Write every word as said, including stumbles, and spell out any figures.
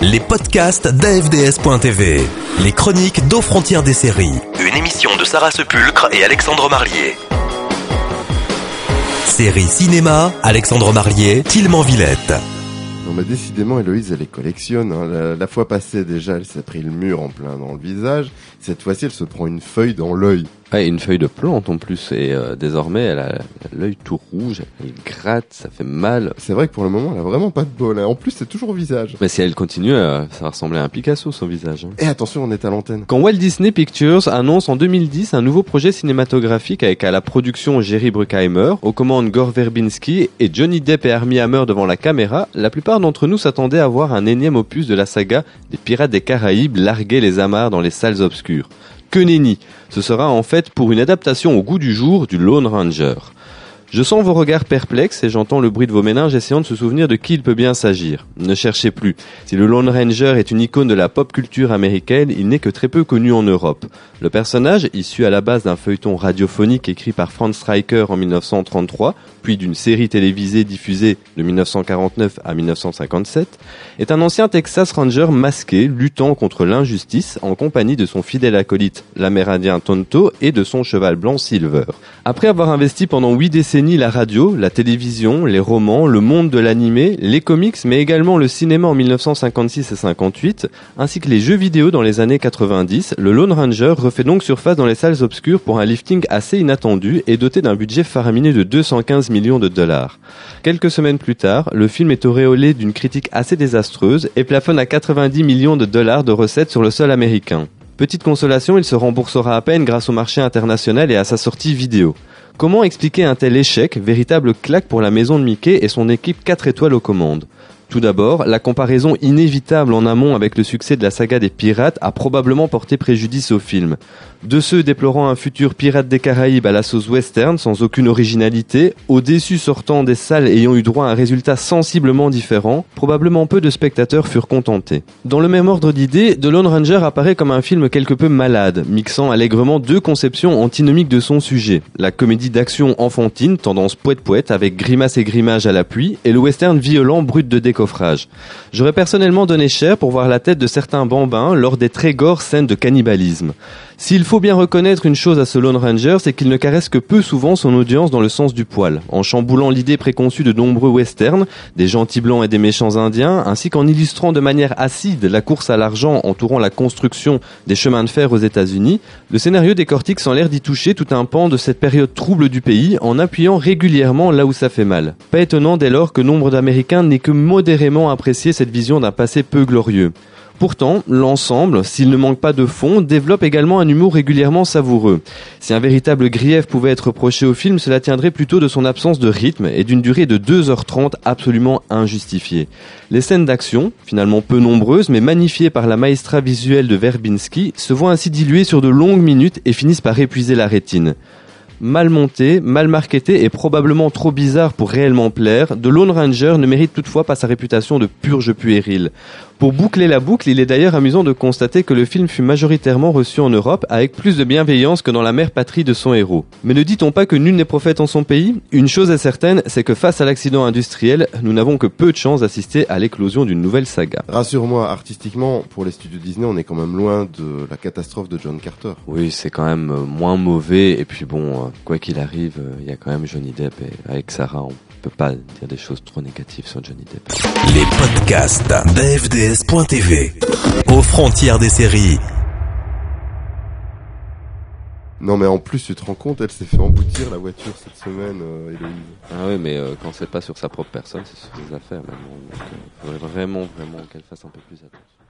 Les podcasts d'A F D S point T V. Les chroniques d'Aux Frontières des séries. Une émission de Sarah Sepulcre et Alexandre Marlier. Série cinéma, Alexandre Marlier, Tilman Villette. Non mais décidément Héloïse elle les collectionne, hein. la, la fois passée déjà elle s'est pris le mur en plein dans le visage, cette fois-ci elle se prend une feuille dans l'œil. Ouais, une feuille de plante en plus, et euh, désormais elle a l'œil tout rouge, elle gratte, ça fait mal. C'est vrai que pour le moment elle a vraiment pas de bol, hein. En plus c'est toujours au visage. Mais si elle continue, euh, ça va ressembler à un Picasso son visage. Hein. Et attention on est à l'antenne. Quand Walt Disney Pictures annonce en deux mille dix un nouveau projet cinématographique avec à la production Jerry Bruckheimer, aux commandes Gore Verbinski et Johnny Depp et Armie Hammer devant la caméra, la plupart d'entre nous s'attendaient à voir un énième opus de la saga des Pirates des Caraïbes larguer les amarres dans les salles obscures. Que nenni, ce sera en fait pour une adaptation au goût du jour du Lone Ranger. Je sens vos regards perplexes et j'entends le bruit de vos méninges essayant de se souvenir de qui il peut bien s'agir. Ne cherchez plus. Si le Lone Ranger est une icône de la pop culture américaine, il n'est que très peu connu en Europe. Le personnage, issu à la base d'un feuilleton radiophonique écrit par Franz Stryker en dix-neuf cent trente-trois, puis d'une série télévisée diffusée de dix-neuf cent quarante-neuf à dix-neuf cent cinquante-sept, est un ancien Texas Ranger masqué luttant contre l'injustice en compagnie de son fidèle acolyte, l'Amérindien Tonto, et de son cheval blanc Silver. Après avoir investi pendant huit décennies la radio, la télévision, les romans, le monde de l'animé, les comics, mais également le cinéma en dix-neuf cent cinquante-six et cinquante-huit, ainsi que les jeux vidéo dans les années quatre-vingt-dix, le Lone Ranger refait donc surface dans les salles obscures pour un lifting assez inattendu et doté d'un budget faramineux de deux cent quinze millions de dollars. Quelques semaines plus tard, le film est auréolé d'une critique assez désastreuse et plafonne à quatre-vingt-dix millions de dollars de recettes sur le sol américain. Petite consolation, il se remboursera à peine grâce au marché international et à sa sortie vidéo. Comment expliquer un tel échec, véritable claque pour la maison de Mickey et son équipe quatre étoiles aux commandes ? Tout d'abord, la comparaison inévitable en amont avec le succès de la saga des pirates a probablement porté préjudice au film. De ceux déplorant un futur Pirates des Caraïbes à la sauce western sans aucune originalité, aux déçus sortant des salles ayant eu droit à un résultat sensiblement différent, probablement peu de spectateurs furent contentés. Dans le même ordre d'idées, The Lone Ranger apparaît comme un film quelque peu malade, mixant allègrement deux conceptions antinomiques de son sujet. La comédie d'action enfantine, tendance poète-poète avec grimace et grimage à l'appui, et le western violent brut de décoffrage. J'aurais personnellement donné cher pour voir la tête de certains bambins lors des très gore scènes de cannibalisme. S'il faut bien reconnaître une chose à ce Lone Ranger, c'est qu'il ne caresse que peu souvent son audience dans le sens du poil, en chamboulant l'idée préconçue de nombreux westerns, des gentils blancs et des méchants indiens, ainsi qu'en illustrant de manière acide la course à l'argent entourant la construction des chemins de fer aux États-Unis. Le scénario décortique sans l'air d'y toucher tout un pan de cette période trouble du pays, en appuyant régulièrement là où ça fait mal. Pas étonnant dès lors que nombre d'Américains n'aient que modérément apprécié cette vision d'un passé peu glorieux. Pourtant, l'ensemble, s'il ne manque pas de fond, développe également un humour régulièrement savoureux. Si un véritable grief pouvait être reproché au film, cela tiendrait plutôt de son absence de rythme et d'une durée de deux heures trente absolument injustifiée. Les scènes d'action, finalement peu nombreuses mais magnifiées par la maestra visuelle de Verbinski, se voient ainsi diluées sur de longues minutes et finissent par épuiser la rétine. Mal monté, mal marketé et probablement trop bizarre pour réellement plaire, The Lone Ranger ne mérite toutefois pas sa réputation de purge puérile. Pour boucler la boucle, il est d'ailleurs amusant de constater que le film fut majoritairement reçu en Europe avec plus de bienveillance que dans la mère patrie de son héros. Mais ne dit-on pas que nul n'est prophète en son pays ? Une chose est certaine, c'est que face à l'accident industriel, nous n'avons que peu de chance d'assister à l'éclosion d'une nouvelle saga. Rassure-moi, artistiquement, pour les studios Disney, on est quand même loin de la catastrophe de John Carter. Oui, c'est quand même moins mauvais, et puis bon, quoi qu'il arrive, il y a quand même Johnny Depp, et avec Sarah, on peut pas dire des choses trop négatives sur Johnny Depp. Les podcasts d'A F D S point T V. Aux Frontières des séries. Non mais en plus tu te rends compte, elle s'est fait emboutir la voiture cette semaine, euh, Héloïse. Ah oui, mais euh, quand c'est pas sur sa propre personne, c'est sur ses affaires maintenant. Donc il euh, faudrait vraiment, vraiment qu'elle fasse un peu plus attention.